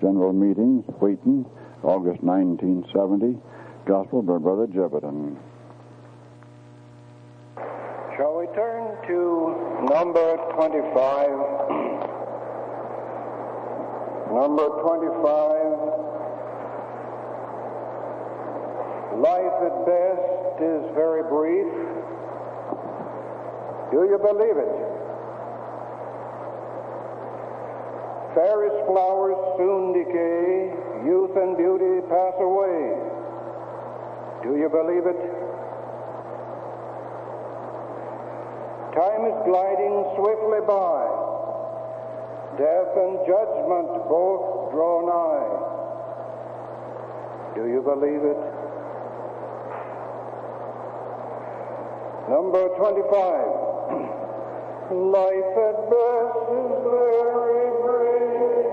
General Meetings, Wheaton, August 1970. Gospel by Brother Jebediah. Shall we turn to number 25? Number 25. Life at best is very brief. Do you believe it? Fairest flowers soon decay, youth and beauty pass away. Do you believe it? Time is gliding swiftly by. Death and judgment both draw nigh. Do you believe it? Number 25. Life at best is very brief.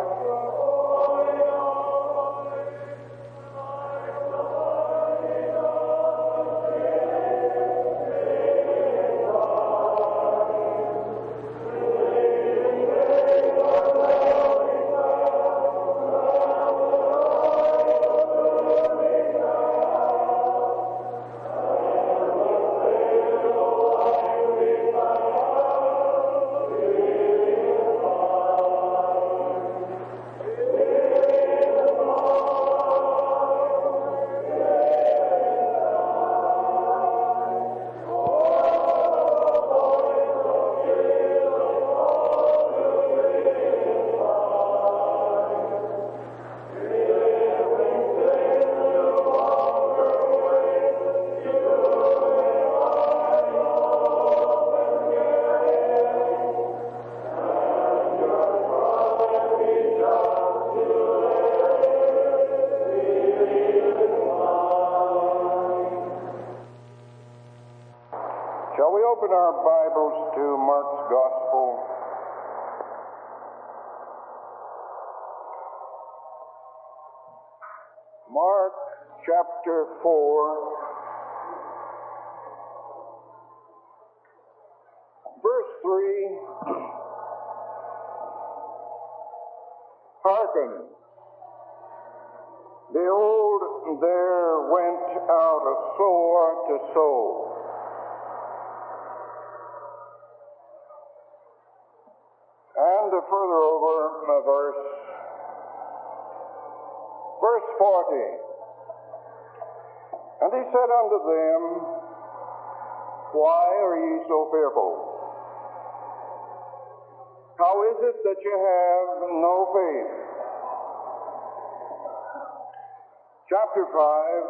Mark chapter 4, verse 3. Hearken, behold, there went out a sower to sow. And further over a verse 40. And he said unto them, Why are ye so fearful? How is it that ye have no faith? Chapter 5.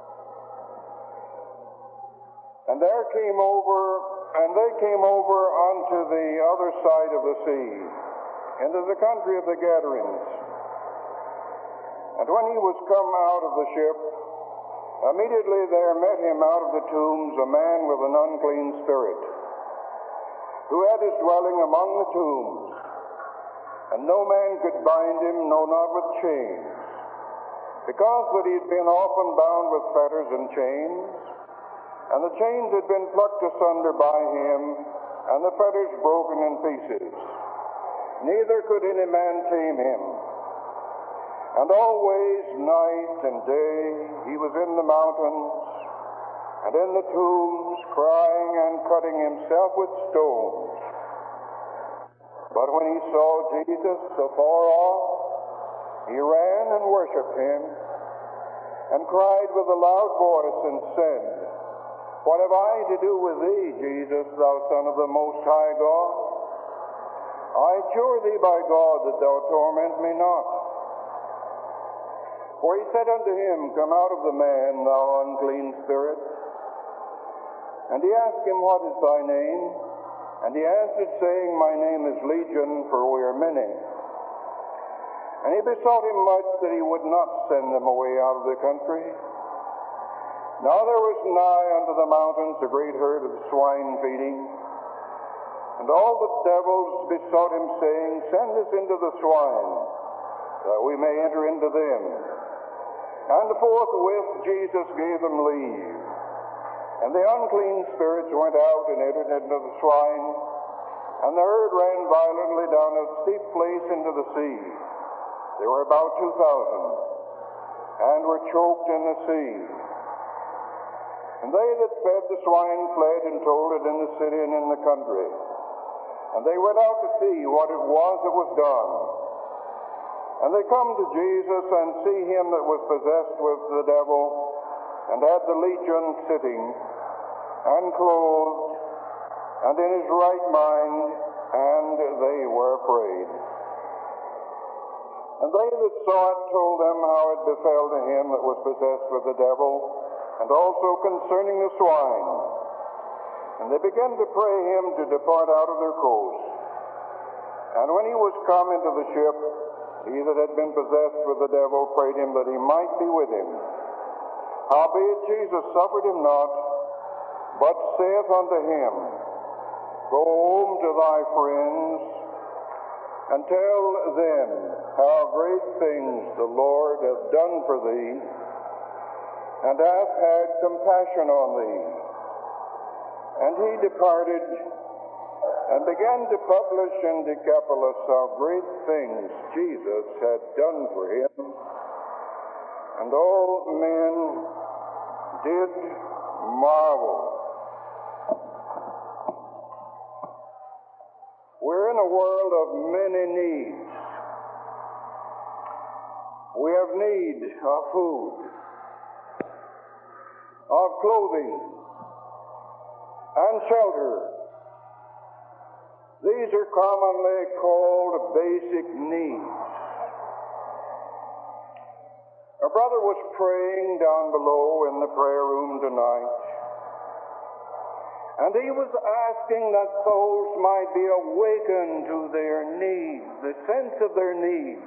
And they came over unto the other side of the sea, into the country of the Gadarenes. And when he was come out of the ship, immediately there met him out of the tombs a man with an unclean spirit, who had his dwelling among the tombs. And no man could bind him, no, not with chains, because that he had been often bound with fetters and chains, and the chains had been plucked asunder by him, and the fetters broken in pieces. Neither could any man tame him. And always, night and day, he was in the mountains and in the tombs, crying and cutting himself with stones. But when he saw Jesus afar off, he ran and worshipped him, and cried with a loud voice and said, What have I to do with thee, Jesus, thou Son of the Most High God? I adjure thee by God that thou torment me not. For he said unto him, Come out of the man, thou unclean spirit. And he asked him, What is thy name? And he answered, saying, My name is Legion, for we are many. And he besought him much that he would not send them away out of the country. Now there was nigh unto the mountains a great herd of swine feeding. And all the devils besought him, saying, Send us into the swine, that we may enter into them. And forthwith Jesus gave them leave. And the unclean spirits went out and entered into the swine, and the herd ran violently down a steep place into the sea, There were about 2,000, and were choked in the sea. And they that fed the swine fled and told it in the city and in the country. And they went out to see what it was that was done. And they come to Jesus and see him that was possessed with the devil, and had the legion sitting, and clothed, and in his right mind, and they were afraid. And they that saw it told them how it befell to him that was possessed with the devil, and also concerning the swine. And they began to pray him to depart out of their coast. And when he was come into the ship, he that had been possessed with the devil prayed him that he might be with him. Howbeit Jesus suffered him not, but saith unto him, Go home to thy friends, and tell them how great things the Lord hath done for thee, and hath had compassion on thee. And he departed, and began to publish in Decapolis how great things Jesus had done for him. And all men did marvel. We're in a world of many needs. We have need of food, of clothing, and shelter. These are commonly called basic needs. Our brother was praying down below in the prayer room tonight, and he was asking that souls might be awakened to their needs, the sense of their need,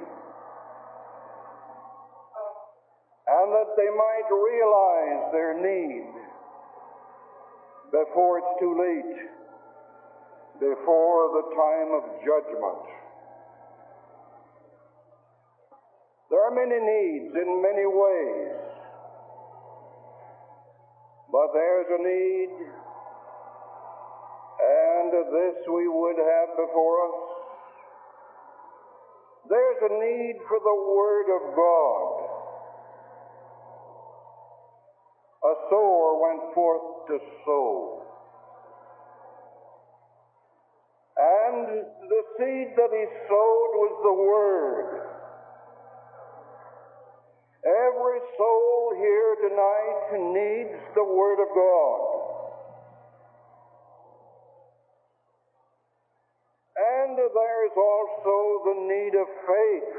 and that they might realize their need before it's too late, before the time of judgment. There are many needs in many ways, but there's a need, and this we would have before us. There's a need for the Word of God. A sower went forth to sow. And the seed that he sowed was the Word. Every soul here tonight needs the Word of God. And there is also the need of faith.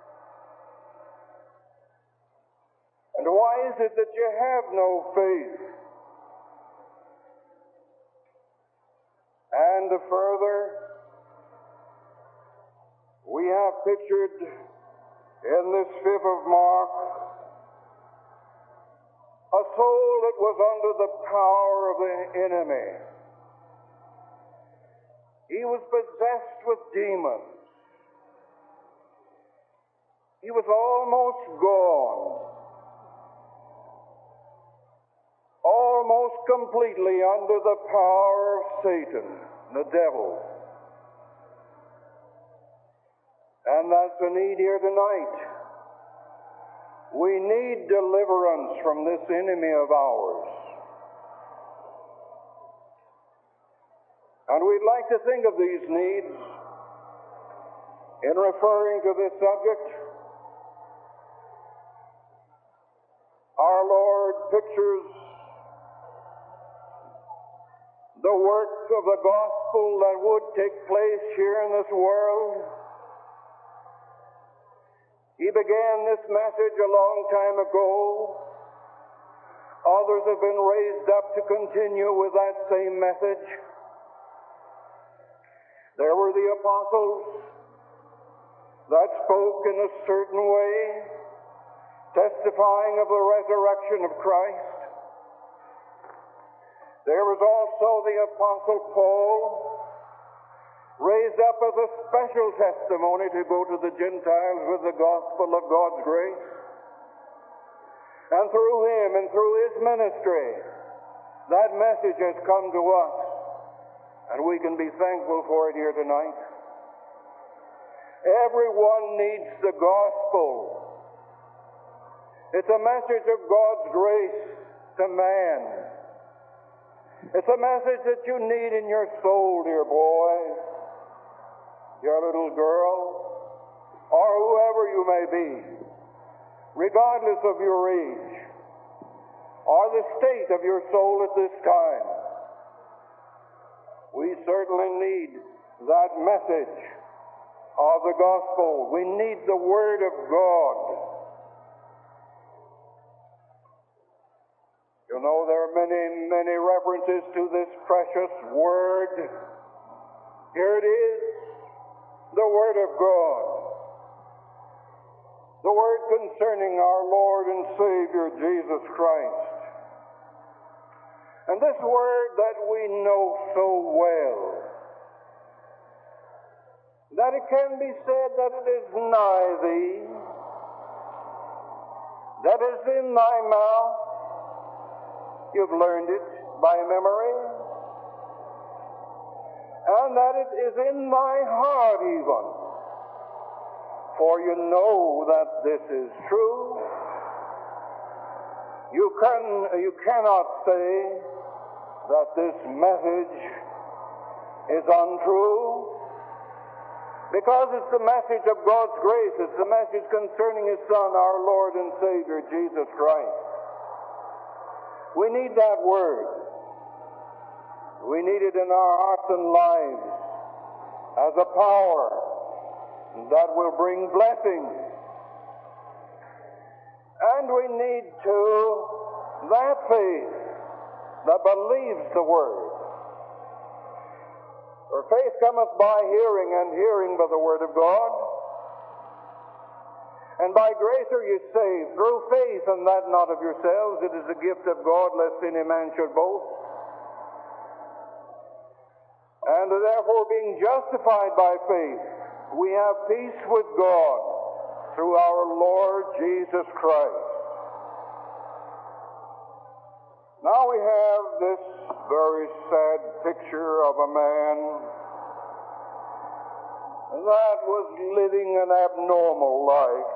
And why is it that you have no faith? And further, we have pictured in this 5th of Mark a soul that was under the power of the enemy. He was possessed with demons. He was almost gone. Almost completely under the power of Satan, the devil. And that's the need here tonight. We need deliverance from this enemy of ours. And we'd like to think of these needs in referring to this subject. Our Lord pictures the work of the gospel that would take place here in this world. He began this message a long time ago. Others have been raised up to continue with that same message. There were the apostles that spoke in a certain way, testifying of the resurrection of Christ. There was also the Apostle Paul, raised up as a special testimony to go to the Gentiles with the gospel of God's grace. And through him and through his ministry, that message has come to us, and we can be thankful for it here tonight. Everyone needs the gospel. It's a message of God's grace to man. It's a message that you need in your soul, dear boy, your little girl, or whoever you may be, regardless of your age or the state of your soul at this time. We certainly need that message of the gospel. We need the Word of God. You know, there are many, many references to this precious Word. Here it is, the Word of God. The Word concerning our Lord and Savior, Jesus Christ. And this Word that we know so well, that it can be said that it is nigh thee, that is in thy mouth. You've learned it by memory. And that it is in thy heart even. For you know that this is true. You cannot say that this message is untrue, because it's the message of God's grace. It's the message concerning His Son, our Lord and Savior, Jesus Christ. We need that Word. We need it in our hearts and lives as a power that will bring blessing. And we need, too, that faith that believes the Word. For faith cometh by hearing, and hearing by the Word of God. And by grace are you saved, through faith, and that not of yourselves. It is a gift of God, lest any man should boast. And therefore, being justified by faith, we have peace with God through our Lord Jesus Christ. Now we have this very sad picture of a man that was living an abnormal life.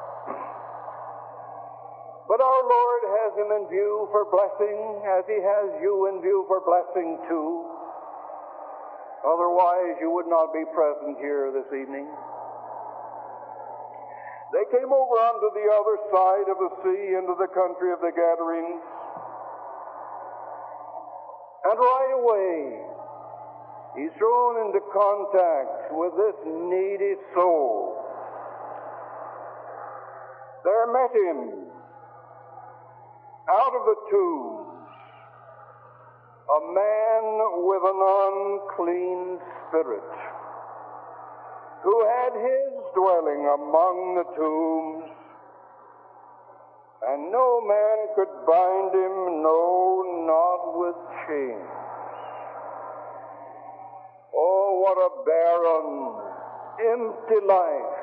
But our Lord has him in view for blessing, as He has you in view for blessing too. Otherwise, you would not be present here this evening. They came over onto the other side of the sea, into the country of the Gadarenes. And right away, he's thrown into contact with this needy soul. There met him, out of the tombs, a man with an unclean spirit, who had his dwelling among the tombs, and no man could bind him, no, not with chains. Oh, what a barren, empty life.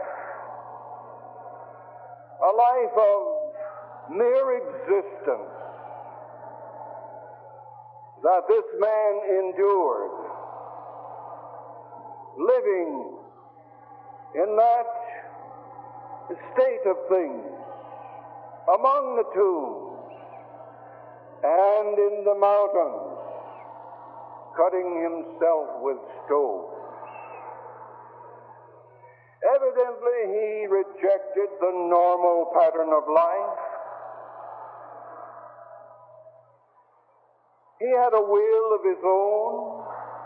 A life of mere existence that this man endured, living in that state of things among the tombs and in the mountains, cutting himself with stones. Evidently, he rejected the normal pattern of life. He had a will of his own,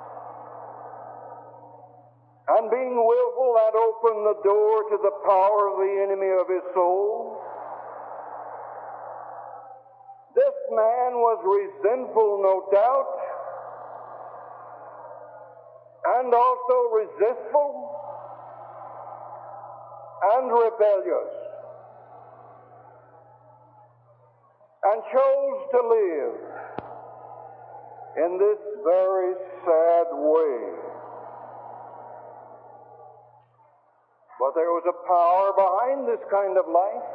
and being willful, that opened the door to the power of the enemy of his soul. This man was resentful, no doubt, and also resistful and rebellious, and chose to live in this very sad way. But there was a power behind this kind of life.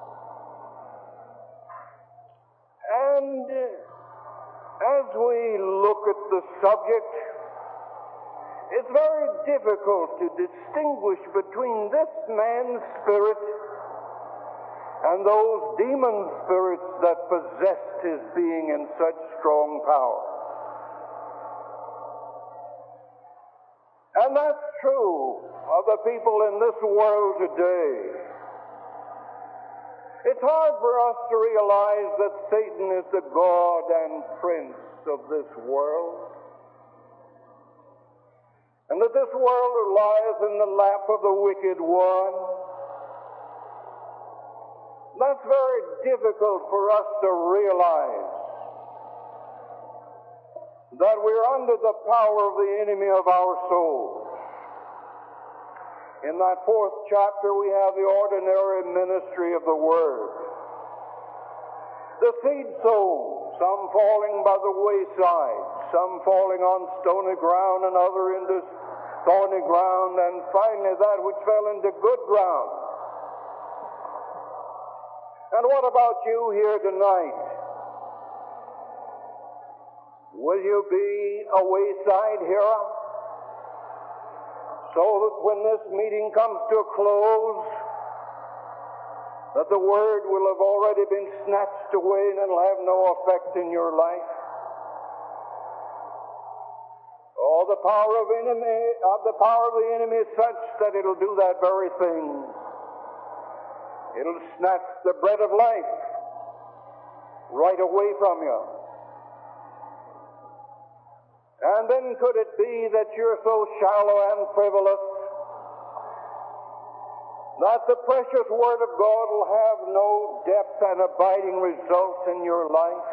And as we look at the subject, It's very difficult to distinguish between this man's spirit and those demon spirits that possessed his being in such strong power. And that's true of the people in this world today. It's hard for us to realize that Satan is the god and prince of this world, and that this world lies in the lap of the wicked one. That's very difficult for us to realize, that we're under the power of the enemy of our souls. In that 4th chapter, we have the ordinary ministry of the Word. The seed sown, some falling by the wayside, some falling on stony ground, and other into thorny ground, and finally that which fell into good ground. And what about you here tonight? Will you be a wayside hearer? So that when this meeting comes to a close, that the Word will have already been snatched away and it'll have no effect in your life? Oh, the power of the enemy is such that it'll do that very thing. It'll snatch the bread of life right away from you. And then could it be that you're so shallow and frivolous that the precious Word of God will have no depth and abiding results in your life?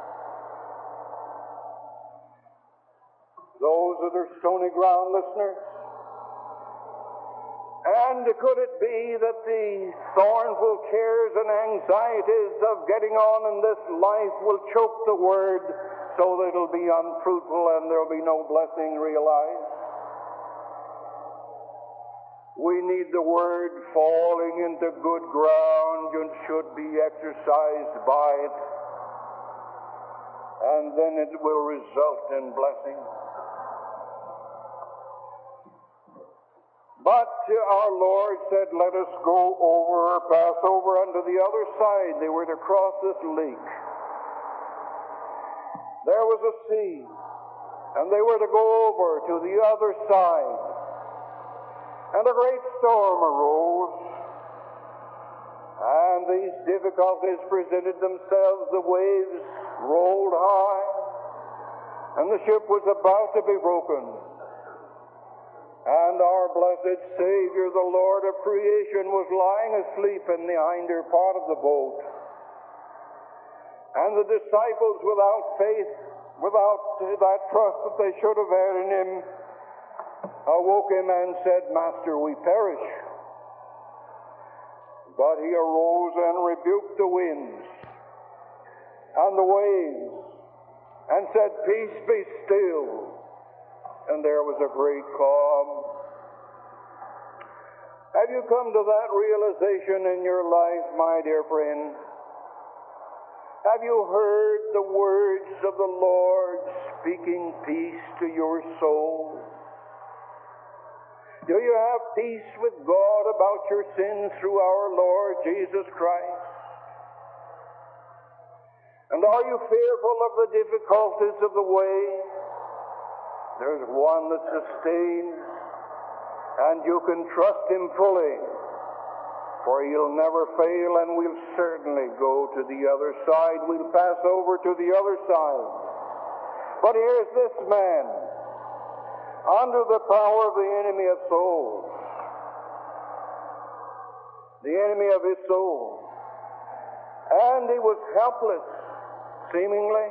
Those that are stony ground listeners. And could it be that the thornful cares and anxieties of getting on in this life will choke the Word so that it'll be unfruitful and there'll be no blessing realized? We need the Word falling into good ground and should be exercised by it, and then it will result in blessing. But our Lord said, let us go over or pass over unto the other side. They were to cross this lake. There was a sea, and they were to go over to the other side. And a great storm arose, and these difficulties presented themselves. The waves rolled high, and the ship was about to be broken. And our blessed Savior, the Lord of creation, was lying asleep in the hinder part of the boat. And the disciples, without faith, without that trust that they should have had in Him, awoke Him and said, Master, we perish. But He arose and rebuked the winds and the waves and said, Peace, be still. And there was a great calm. Have you come to that realization in your life, my dear friend? Have you heard the words of the Lord speaking peace to your soul? Do you have peace with God about your sins through our Lord Jesus Christ? And are you fearful of the difficulties of the way? There's one that sustains, and you can trust Him fully, for He'll never fail, and we'll certainly go to the other side. We'll pass over to the other side. But here's this man, under the power of the enemy of souls, the enemy of his soul, and he was helpless, seemingly,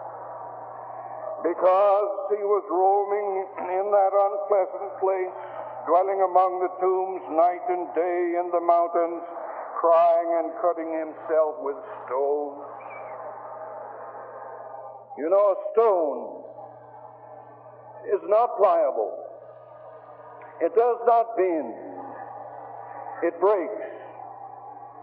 because he was roaming in that unpleasant place, dwelling among the tombs night and day in the mountains, crying and cutting himself with stones. You know, a stone is not pliable. It does not bend. It breaks.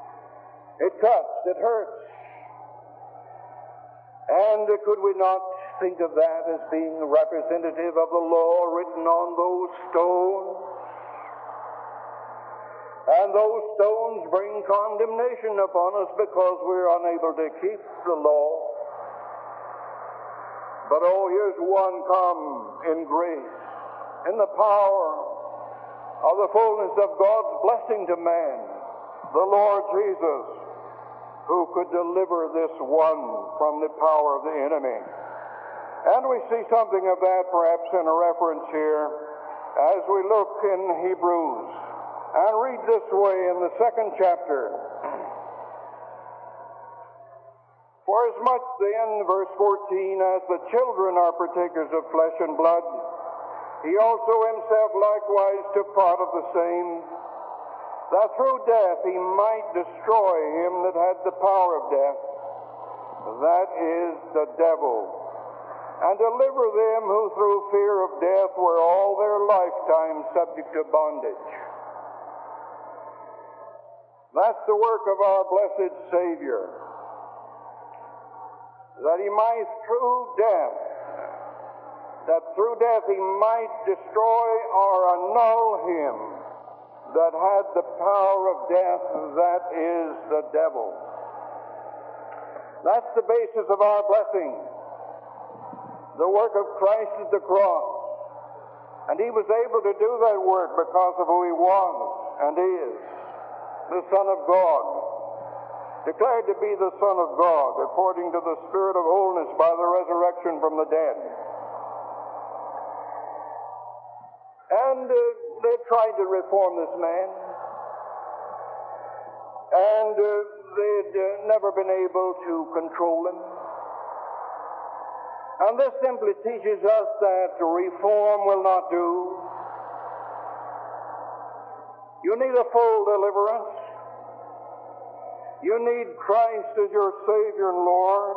It cuts. It hurts. And could we not think of that as being representative of the law written on those stones. And those stones bring condemnation upon us because we're unable to keep the law. But oh, here's one come in grace, in the power of the fullness of God's blessing to man, the Lord Jesus, who could deliver this one from the power of the enemy. And we see something of that perhaps in a reference here as we look in Hebrews and read this way in the 2nd chapter. For as much then, verse 14, as the children are partakers of flesh and blood, he also himself likewise took part of the same, that through death he might destroy him that had the power of death, that is, the devil, and deliver them who through fear of death were all their lifetime subject to bondage. That's the work of our blessed Savior, that he might through death he might destroy or annul him that had the power of death, that is, the devil. That's the basis of our blessing. The work of Christ at the cross. And he was able to do that work because of who he was and is, the Son of God, declared to be the Son of God according to the Spirit of holiness by the resurrection from the dead. And they tried to reform this man, and they'd never been able to control him. And this simply teaches us that reform will not do. You need a full deliverance. You need Christ as your Savior and Lord.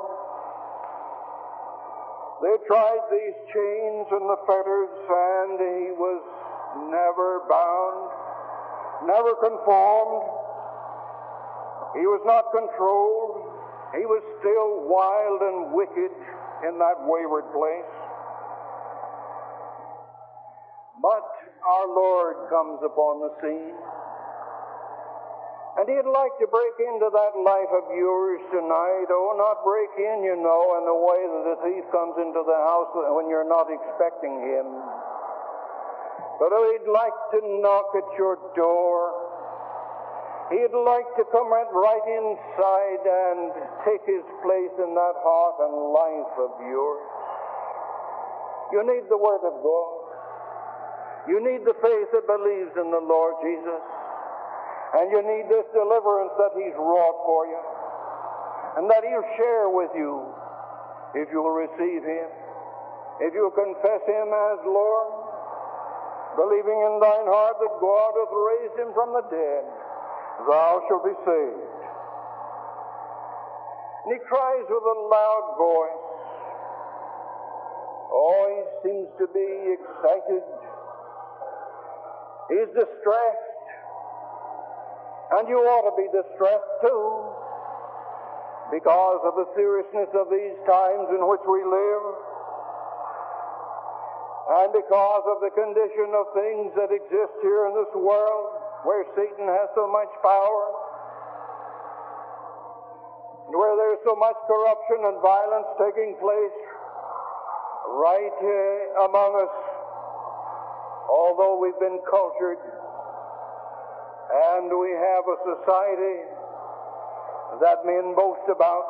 They tried these chains and the fetters, and he was never bound, never conformed. He was not controlled. He was still wild and wicked in that wayward place. But our Lord comes upon the scene, and he'd like to break into that life of yours tonight. Oh, not break in, you know, in the way that a thief comes into the house when you're not expecting him. But he'd like to knock at your door. He'd like to come right inside and take his place in that heart and life of yours. You need the Word of God. You need the faith that believes in the Lord Jesus. And you need this deliverance that he's wrought for you, and that he'll share with you if you will receive him, if you will confess him as Lord, believing in thine heart that God hath raised him from the dead, thou shalt be saved. And he cries with a loud voice. Oh, he seems to be excited. He's distressed. And you ought to be distressed too, because of the seriousness of these times in which we live, and because of the condition of things that exist here in this world, where Satan has so much power, and where there's so much corruption and violence taking place right among us, although we've been cultured, and we have a society that men boast about,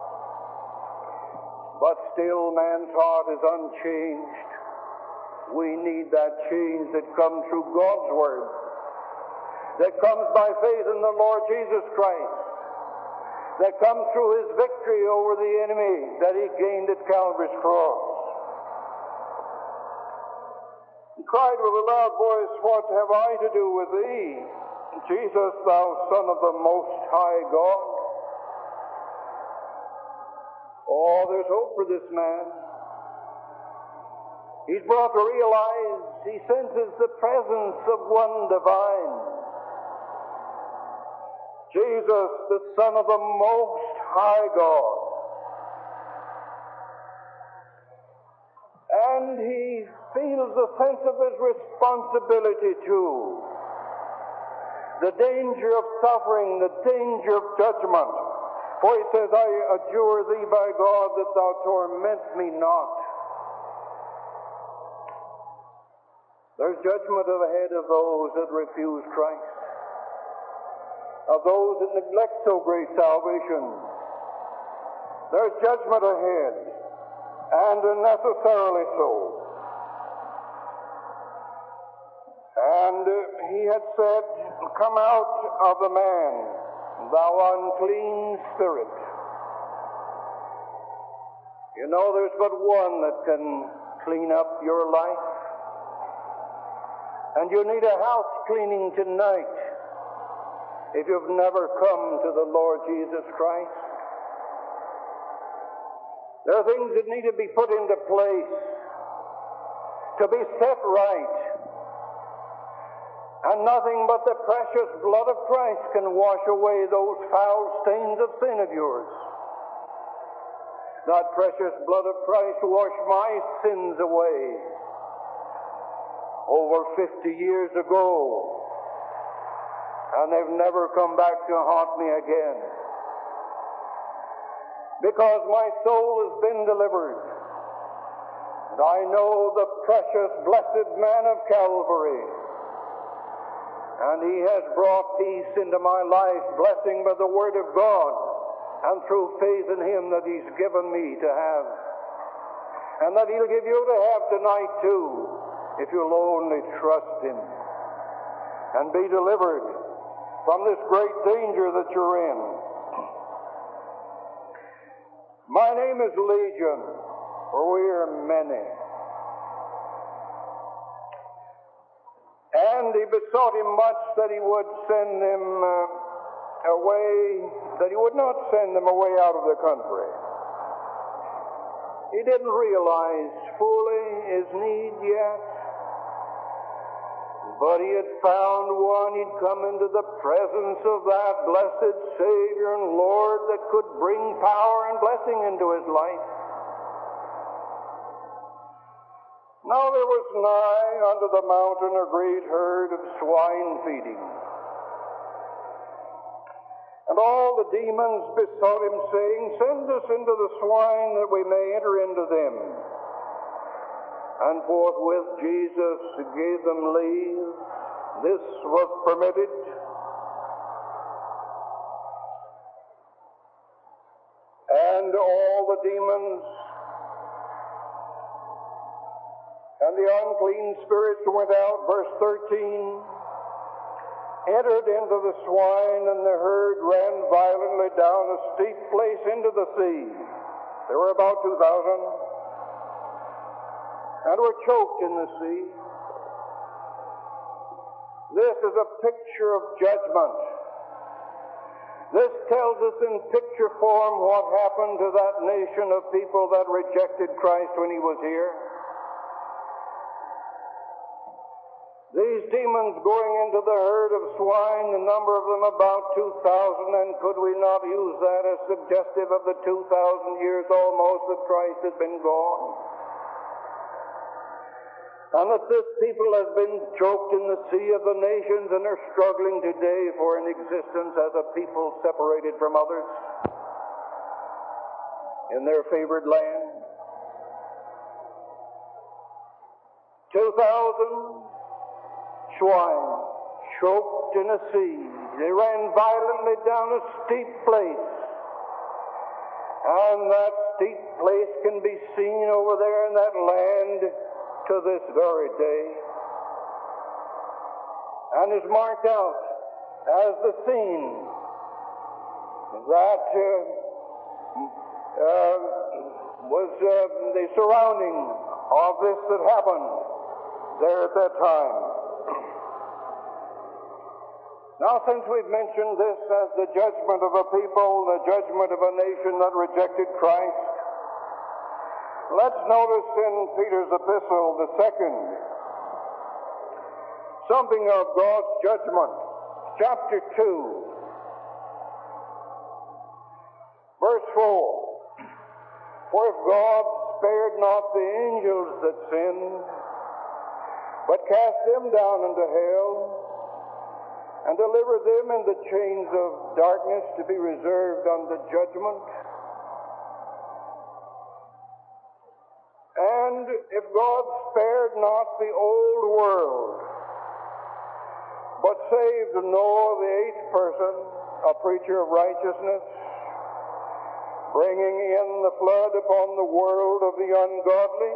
but still man's heart is unchanged. We need that change that comes through God's Word, that comes by faith in the Lord Jesus Christ, that comes through his victory over the enemy that he gained at Calvary's cross. He cried with a loud voice, "What have I to do with thee, Jesus, thou Son of the Most High God?" Oh, there's hope for this man. He's brought to realize, he senses the presence of one divine. Jesus, the Son of the Most High God. feels a sense of his responsibility too. The danger of suffering, the danger of judgment. For he says, I adjure thee by God that thou torment me not. There's judgment ahead of those that refuse Christ, of those that neglect so great salvation. There's judgment ahead, and necessarily so. And he had said, come out of the man, thou unclean spirit. You know, there's but one that can clean up your life. And you need a house cleaning tonight if you've never come to the Lord Jesus Christ. There are things that need to be put into place, to be set right. And nothing but the precious blood of Christ can wash away those foul stains of sin of yours. That precious blood of Christ washed my sins away over 50 years ago, and they've never come back to haunt me again. Because my soul has been delivered, and I know the precious blessed man of Calvary, and he has brought peace into my life, blessing by the word of God, and through faith in him that he's given me to have, and that he'll give you to have tonight too, if you'll only trust him and be delivered from this great danger that you're in. My name is Legion, for we are many. And he besought him much that he would send them away, that he would not send them away out of the country. He didn't realize fully his need yet. But he had found one, he'd come into the presence of that blessed Savior and Lord that could bring power and blessing into his life. Now there was nigh unto the mountain a great herd of swine feeding. And all the demons besought him, saying, send us into the swine that we may enter into them. And forthwith Jesus gave them leave. This was permitted. And all the demons and the unclean spirits went out, verse 13, entered into the swine, and the herd ran violently down a steep place into the sea. There were about 2,000. And were choked in the sea. This is a picture of judgment. This tells us in picture form what happened to that nation of people that rejected Christ when he was here. These demons going into the herd of swine, the number of them about 2,000, and could we not use that as suggestive of the 2,000 years almost that Christ has been gone? And that this people has been choked in the sea of the nations and are struggling today for an existence as a people separated from others in their favored land. 2,000 swine choked in a sea. They ran violently down a steep place. And that steep place can be seen over there in that land to this very day, and is marked out as the scene that was the surrounding of this that happened there at that time. Now, since we've mentioned this as the judgment of a people, the judgment of a nation that rejected Christ, let's notice in Peter's epistle, the second, something of God's judgment. Chapter 2, verse 4. For if God spared not the angels that sinned, but cast them down into hell, and deliver them in the chains of darkness to be reserved unto judgment. And if God spared not the old world, but saved Noah, the eighth person, a preacher of righteousness, bringing in the flood upon the world of the ungodly,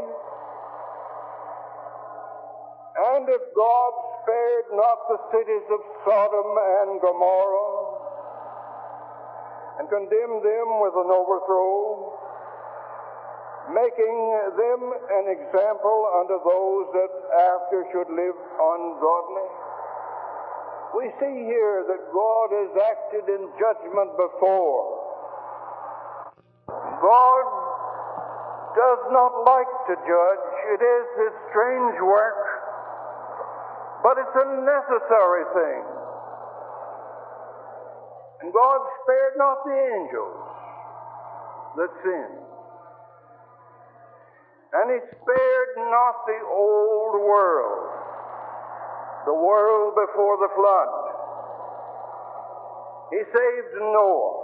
and if God spared not the cities of Sodom and Gomorrah, and condemned them with an overthrow, making them an example unto those that after should live ungodly, we see here that God has acted in judgment before. God does not like to judge. It is His strange work, but it's a necessary thing. And God spared not the angels that sinned. And He spared not the old world, the world before the flood. He saved Noah.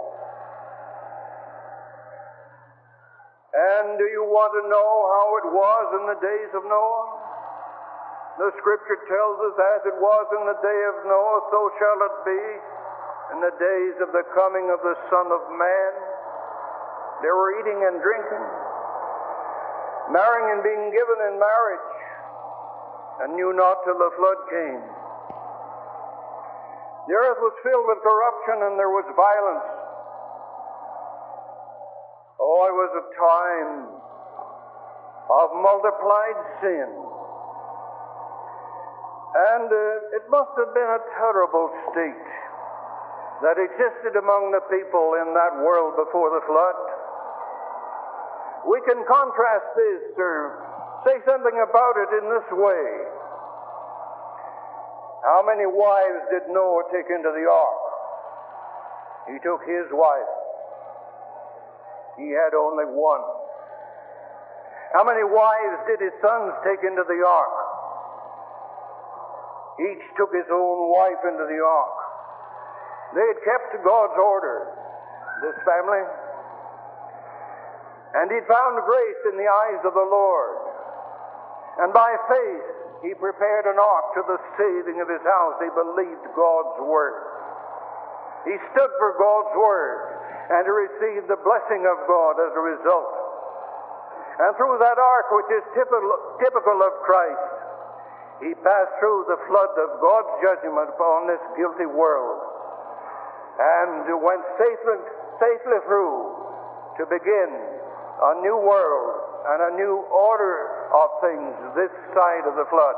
And do you want to know how it was in the days of Noah? The Scripture tells us, as it was in the day of Noah, so shall it be in the days of the coming of the Son of Man. They were eating and drinking, marrying and being given in marriage, and knew not till the flood came. The earth was filled with corruption, and there was violence. Oh, it was a time of multiplied sin. And it must have been a terrible state that existed among the people in that world before the flood. We can contrast this or say something about it in this way. How many wives did Noah take into the ark? He took his wife. He had only one. How many wives did his sons take into the ark? Each took his own wife into the ark. They had kept God's order, this family. And he'd found grace in the eyes of the Lord. And by faith, he prepared an ark to the saving of his house. He believed God's word. He stood for God's word, and he received the blessing of God as a result. And through that ark, which is typical of Christ, he passed through the flood of God's judgment upon this guilty world, and went safely through to begin a new world and a new order of things this side of the flood.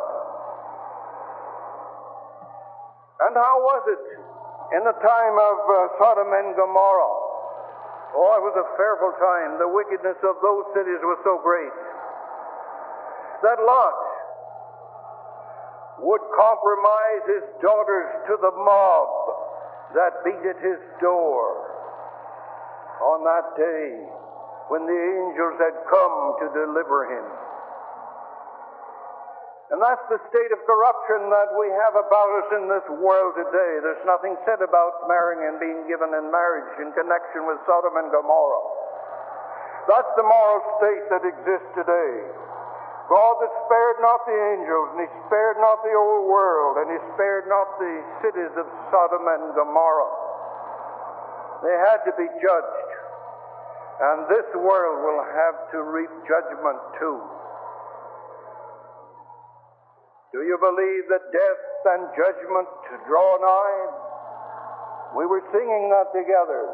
And how was it in the time of Sodom and Gomorrah? Oh, it was a fearful time. The wickedness of those cities was so great that Lot would compromise his daughters to the mob that beat at his door on that day when the angels had come to deliver him. And that's the state of corruption that we have about us in this world today. There's nothing said about marrying and being given in marriage in connection with Sodom and Gomorrah. That's the moral state that exists today. God that spared not the angels, and he spared not the old world, and he spared not the cities of Sodom and Gomorrah. They had to be judged, and this world will have to reap judgment too. Do you believe that death and judgment draw nigh? We were singing that together.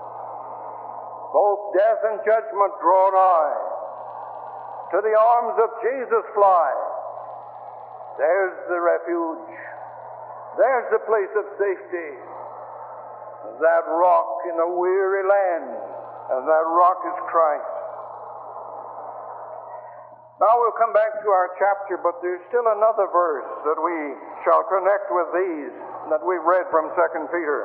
Both death and judgment draw nigh. To the arms of Jesus fly. There's the refuge. There's the place of safety. That rock in a weary land, and that rock is Christ. Now we'll come back to our chapter, but there's still another verse that we shall connect with these that we read from 2 Peter.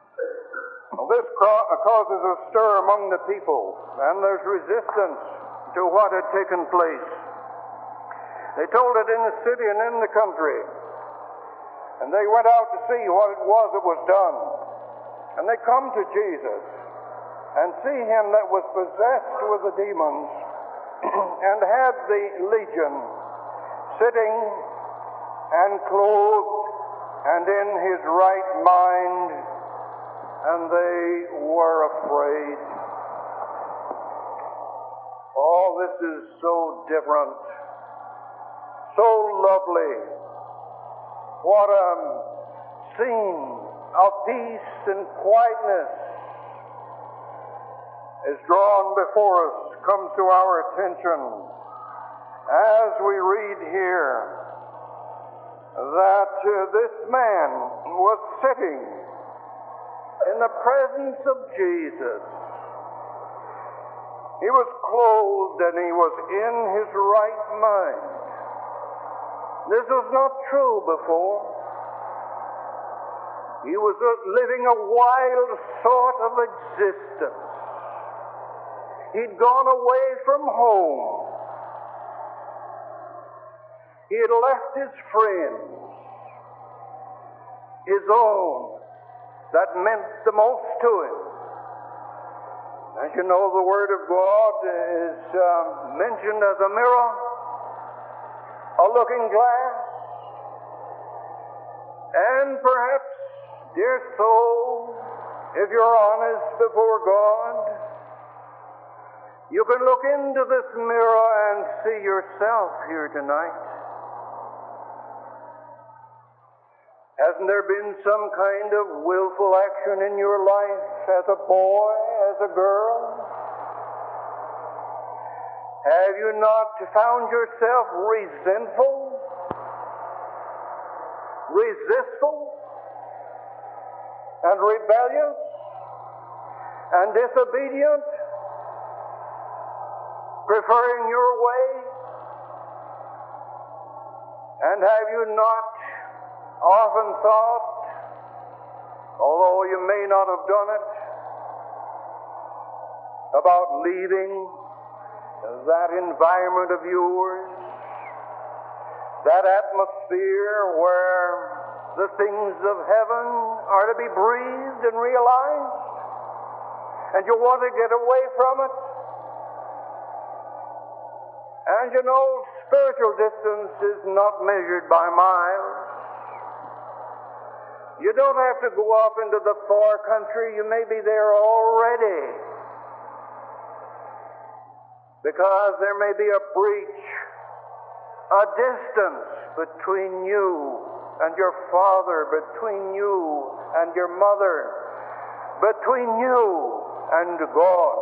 This causes a stir among the people, and there's resistance to what had taken place. They told it in the city and in the country. And they went out to see what it was that was done. And they come to Jesus and see him that was possessed with the demons and had the legion sitting and clothed and in his right mind, and they were afraid. Oh, this is so different, so lovely. What a scene of peace and quietness is drawn before us, comes to our attention as we read here that this man was sitting in the presence of Jesus. He was clothed and he was in his right mind. This was not true before. He was living a wild sort of existence. He'd gone away from home. He had left his friends, his own, that meant the most to him. As you know, the Word of God is mentioned as a mirror, a looking glass, and perhaps, dear soul, if you're honest before God, you can look into this mirror and see yourself here tonight. Hasn't there been some kind of willful action in your life as a boy, as a girl? Have you not found yourself resentful, resistful, and rebellious, and disobedient, preferring your way? And have you not often thought, although you may not have done it, about leaving that environment of yours, that atmosphere where the things of heaven are to be breathed and realized, and you want to get away from it? And you know, spiritual distance is not measured by miles. You don't have to go off into the far country. You may be there already. Because there may be a breach, a distance between you and your father, between you and your mother, between you and God.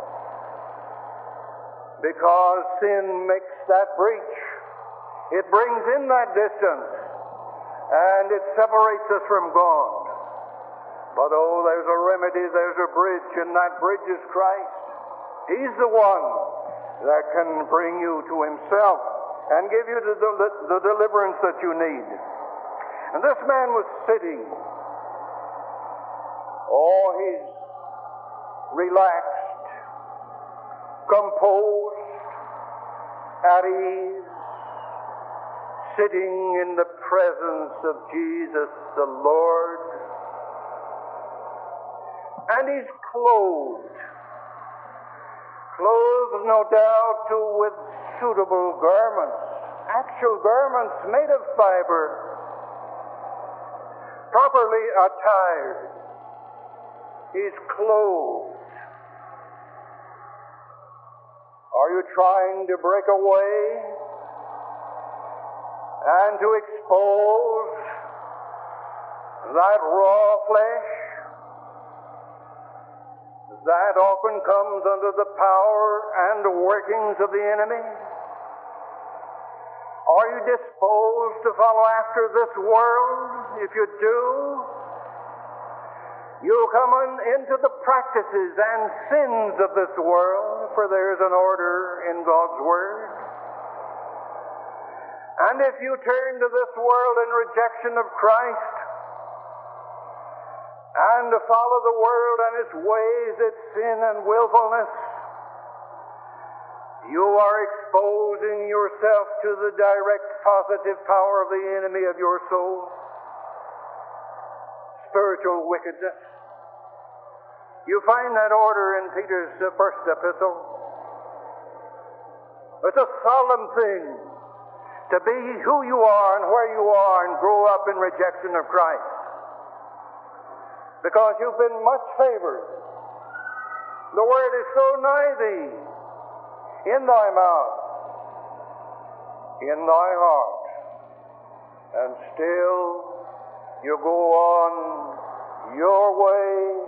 Because sin makes that breach. It brings in that distance. And it separates us from God. But oh, there's a remedy, there's a bridge, and that bridge is Christ. He's the one that can bring you to himself and give you the deliverance that you need. And this man was sitting. Oh, he's relaxed, composed, at ease, sitting in the presence of Jesus the Lord. And he's clothed no doubt with suitable garments, actual garments made of fiber, properly attired. He's clothed. Are you trying to break away and to expose that raw flesh that often comes under the power and the workings of the enemy? Are you disposed to follow after this world? If you do, you'll come into the practices and sins of this world, for there's an order in God's Word. And if you turn to this world in rejection of Christ, and to follow the world and its ways, its sin and willfulness, you are exposing yourself to the direct positive power of the enemy of your soul, spiritual wickedness. You find that order in Peter's first epistle. It's a solemn thing to be who you are and where you are and grow up in rejection of Christ, because you've been much favored. The word is so nigh thee, in thy mouth, in thy heart, and still you go on your way,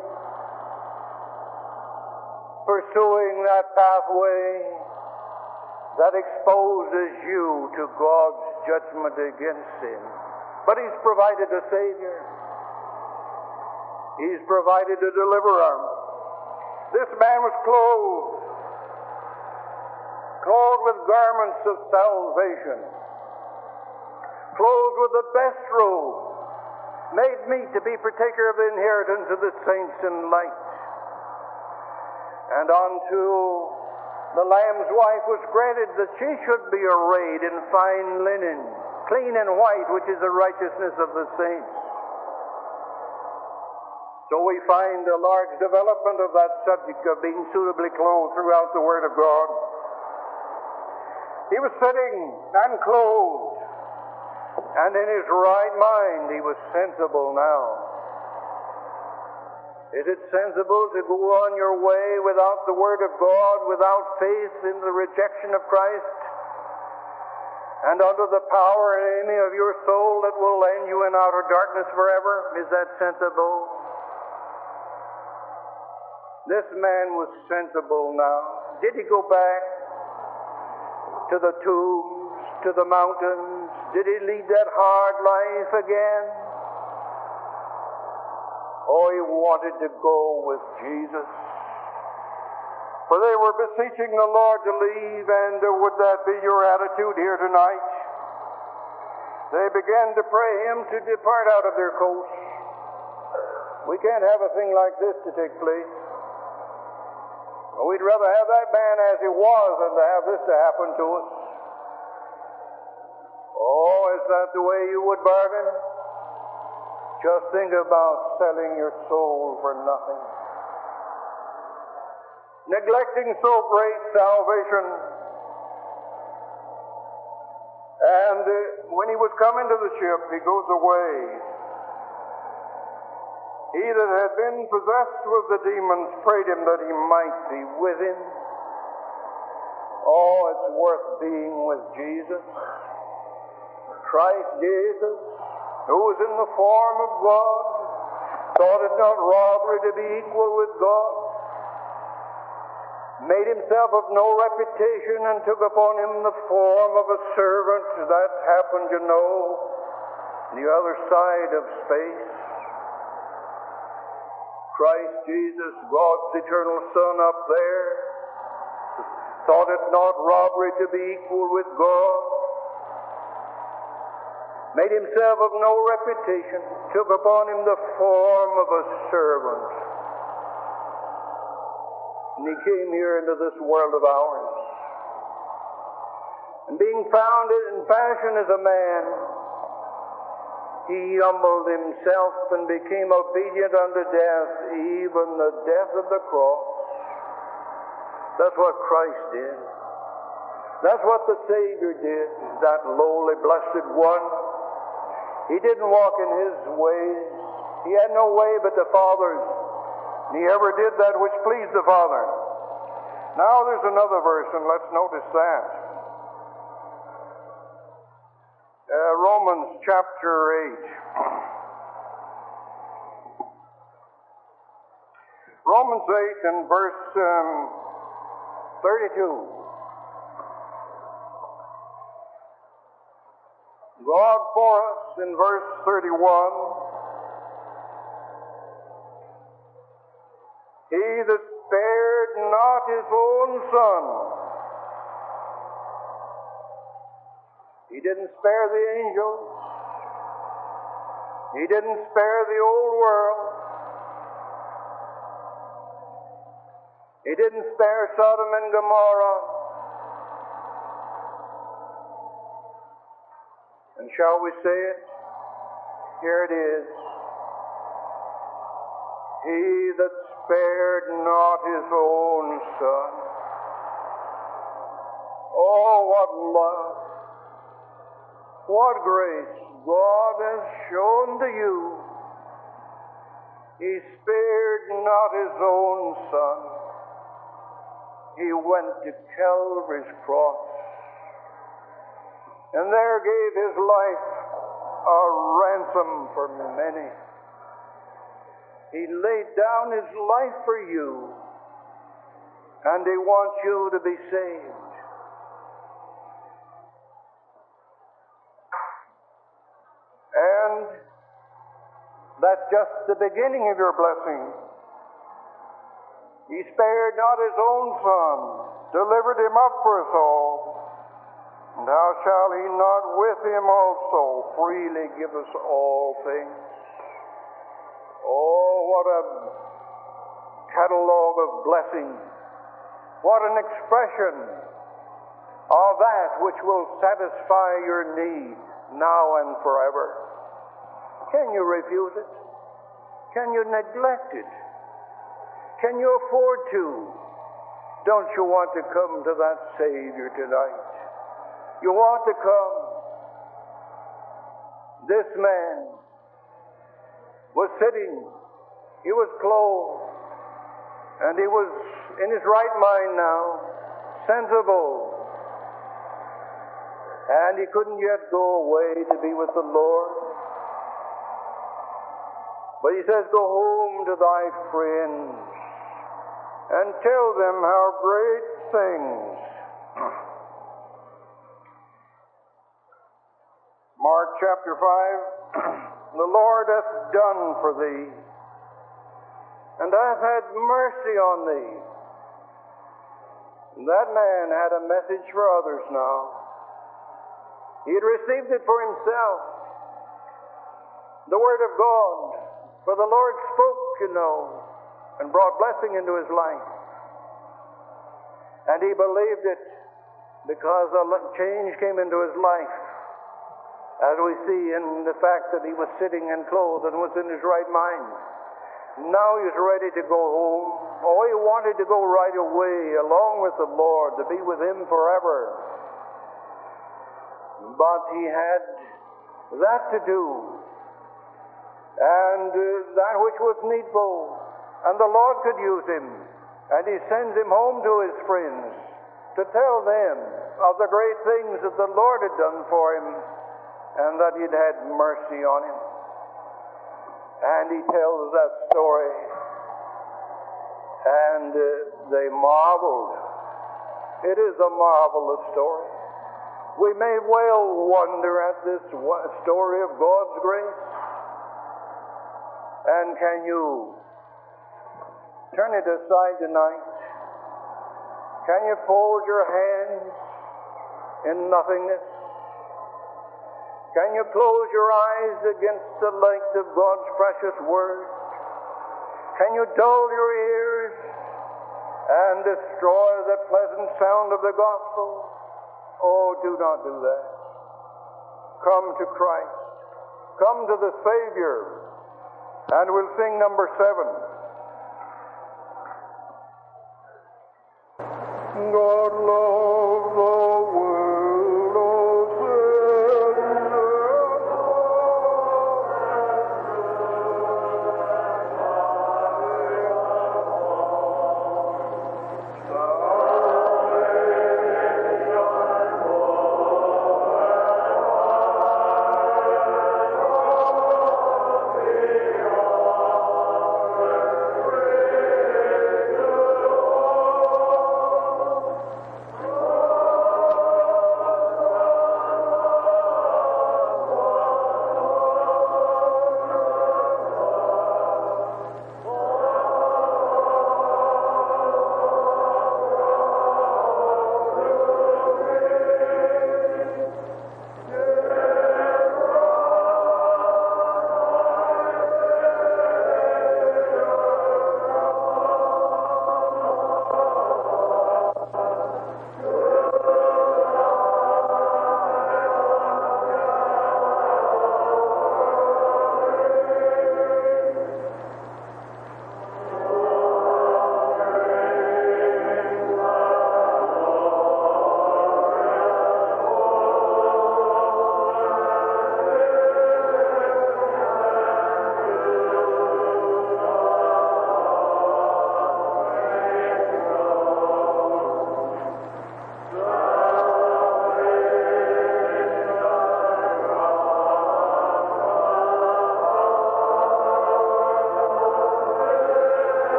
pursuing that pathway that exposes you to God's judgment against sin. But He's provided a Savior. He's provided a deliverer. This man was clothed with garments of salvation, clothed with the best robe, made meet to be partaker of the inheritance of the saints in light. And unto the Lamb's wife was granted that she should be arrayed in fine linen, clean and white, which is the righteousness of the saints. So we find a large development of that subject of being suitably clothed throughout the Word of God. He was sitting and clothed, and in his right mind he was sensible now. Is it sensible to go on your way without the Word of God, without faith in the rejection of Christ, and under the power and enemy of your soul that will land you in outer darkness forever? Is that sensible? This man was sensible now. Did he go back to the tombs, to the mountains? Did he lead that hard life again? Oh, he wanted to go with Jesus. For they were beseeching the Lord to leave, and would that be your attitude here tonight? They began to pray him to depart out of their coast. We can't have a thing like this to take place. We'd rather have that man as he was than to have this to happen to us. Oh, is that the way you would bargain? Just think about selling your soul for nothing. Neglecting so great salvation. And when he was coming to the ship, he goes away. He that had been possessed with the demons prayed him that he might be with him. Oh, it's worth being with Jesus. Christ Jesus, who was in the form of God, thought it not robbery to be equal with God, made himself of no reputation and took upon him the form of a servant. That happened, you know, the other side of space. Christ Jesus, God's eternal Son up there, thought it not robbery to be equal with God, made himself of no reputation, took upon him the form of a servant. And he came here into this world of ours. And being found in fashion as a man, he humbled himself and became obedient unto death, even the death of the cross. That's what Christ did. That's what the Savior did, that lowly, blessed one. He didn't walk in his ways. He had no way but the Father's. And he ever did that which pleased the Father. Now there's another verse, and let's notice that. Romans chapter 8. Romans 8 and verse 32. God for us in verse 31. He that spared not his own Son. He didn't spare the angels. He didn't spare the old world. He didn't spare Sodom and Gomorrah. And shall we say it? Here it is. He that spared not his own Son. Oh, what love, what grace God has shown to you. He spared not his own Son. He went to Calvary's cross and there gave his life a ransom for many. He laid down his life for you, and he wants you to be saved. And that's just the beginning of your blessing. He spared not his own Son, delivered him up for us all. And how shall he not with him also freely give us all things? Oh, what a catalogue of blessing. What an expression of that which will satisfy your need now and forever. Can you refuse it? Can you neglect it? Can you afford to? Don't you want to come to that Savior tonight? You want to come. This man was sitting, he was clothed, and he was in his right mind now, sensible, and he couldn't yet go away to be with the Lord. But he says, go home to thy friends and tell them how great things Mark chapter 5, the Lord hath done for thee, and hath had mercy on thee. And that man had a message for others now. He had received it for himself, the Word of God, for the Lord spoke, and brought blessing into his life. And he believed it because a change came into his life, as we see in the fact that he was sitting and clothed and was in his right mind. Now he's ready to go home. Oh, he wanted to go right away along with the Lord, to be with him forever. But he had that to do, and that which was needful, and the Lord could use him. And he sends him home to his friends to tell them of the great things that the Lord had done for him, and that he'd had mercy on him. And he tells that story, and they marveled. It is a marvelous story. We may well wonder at this story of God's grace. And can you turn it aside tonight? Can you fold your hands in nothingness? Can you close your eyes against the light of God's precious Word? Can you dull your ears and destroy the pleasant sound of the gospel? Oh, do not do that. Come to Christ. Come to the Savior. And we'll sing number 7. God loved the world, oh,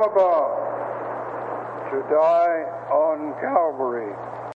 above to die on Calvary.